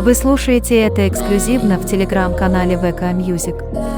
Вы слушаете это эксклюзивно в телеграм-канале ВК Music.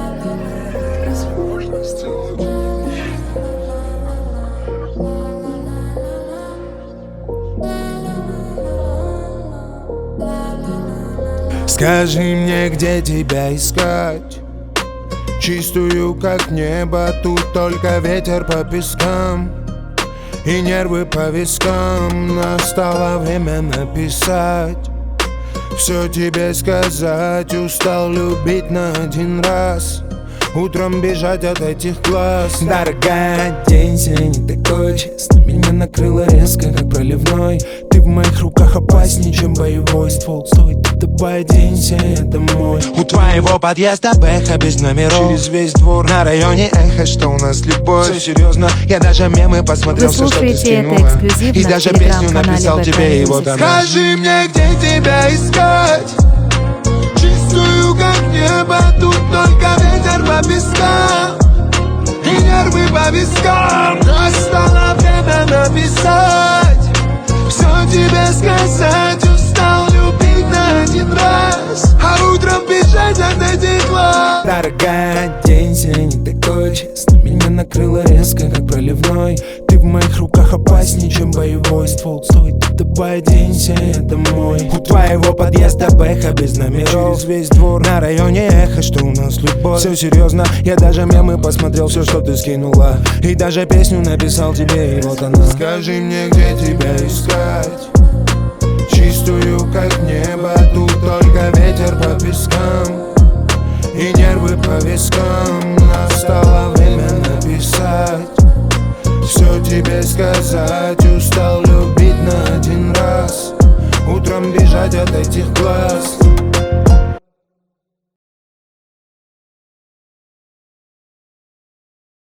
Скажи мне, где тебя искать? Чистую, как небо, тут только ветер по пескам и нервы по вискам. Настало время написать, все тебе сказать. Устал любить на один раз, утром бежать от этих глаз. Дорогая, день сегодня не такой честный. Меня накрыло резко, как проливной. Ты в моих руках опаснее, чем боевой ствол. Стой, давай оденься, это мой. У твоего подъезда бэха без номеров, через весь двор на районе эхо, что у нас любовь. Все серьезно, я даже мемы посмотрел, все, что ты скинула. И даже песню написал тебе, и вот она. Скажи мне, где тебя искать? Чистую, как небо, тут только ветер по пескам и нервы по вискам. Настало время написать, все тебе сказать. Устал любить на один раз, а утром бежать от этих глаз. Дорогая, день сегодня не такой честный. Меня накрыло резко, как проливной. Ты в моих руках опаснее, чем боевой ствол. Стой, давай оденься, это мой. У твоего подъезда бэха без номеров, через весь двор на районе эхо, что у нас любовь. Все серьезно, я даже мемы посмотрел, все, что ты скинула. И даже песню написал тебе, и вот она. Скажи мне, где тебя искать? Чистую, как небо, тут только ветер по пескам и нервы по вискам. Настало время написать, все тебе сказать. Устал любить на один раз, утром бежать от этих глаз.